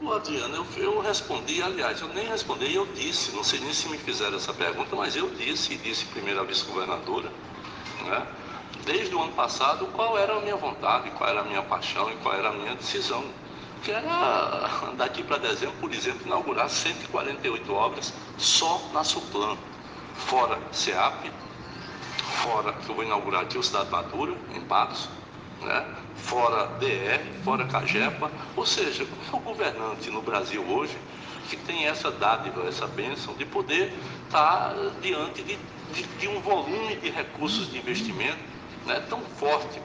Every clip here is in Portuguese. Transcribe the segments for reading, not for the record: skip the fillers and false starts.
Ô, Adriano, eu respondi, aliás, eu nem respondi, eu disse, não sei nem se me fizeram essa pergunta, mas eu disse, e disse primeiro à vice-governadora, né? Desde o ano passado, qual era a minha vontade, qual era a minha paixão e qual era a minha decisão. Que era, daqui para dezembro, por exemplo, inaugurar 148 obras só na Suplan, fora SEAP, fora, que eu vou inaugurar aqui o Cidade Madura, em Patos, né? Fora DR, fora Cagepa, ou seja, qual é o governante no Brasil hoje que tem essa dádiva, essa bênção de poder estar diante de um volume de recursos de investimento, né, tão forte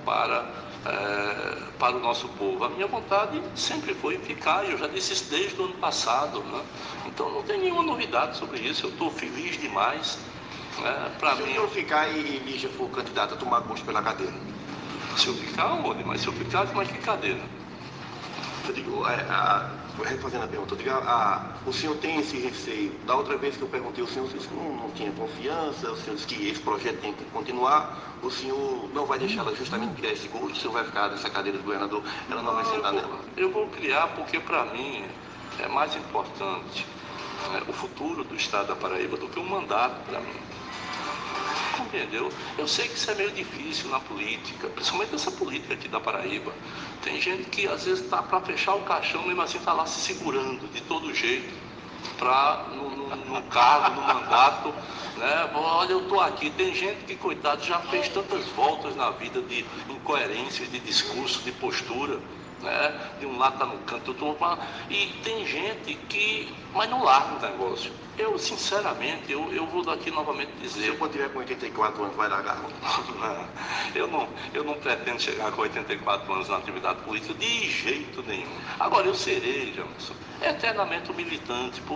para o nosso povo? A minha vontade sempre foi ficar, eu já disse isso desde o ano passado, né? Então não tem nenhuma novidade sobre isso, eu estou feliz demais. Para Se o mim, senhor ficar e Lígia for candidato a tomar gosto pela cadeira, se eu ficar, onde? Mas se eu ficar, mas que cadeira? eu digo, refazendo a pergunta, eu digo, o senhor tem esse receio? Da outra vez que eu perguntei, o senhor disse que não tinha confiança, o senhor disse que esse projeto tem que continuar, o senhor não vai deixar ela justamente criar esse gosto, o senhor vai ficar nessa cadeira do governador, ela não vai sentar nela? Eu vou criar porque, para mim, é mais importante, né, o futuro do estado da Paraíba do que o mandato para mim. Compreendeu? Eu sei que isso é meio difícil na política, principalmente essa política aqui da Paraíba. Tem gente que às vezes está para fechar o caixão, mesmo assim está lá se segurando de todo jeito, para no cargo, no mandato, né? Olha, eu estou aqui. Tem gente que, coitado, já fez tantas voltas na vida de incoerências, de discurso, de postura, né? De um lado está no canto, do outro. E tem gente que, mas não larga o negócio. Eu, sinceramente, eu vou daqui novamente Se o dizer. senhor quando tiver com 84 anos vai largar? Eu não pretendo chegar com 84 anos na atividade política de jeito nenhum. Agora, eu serei, Jamerson, eternamente um militante.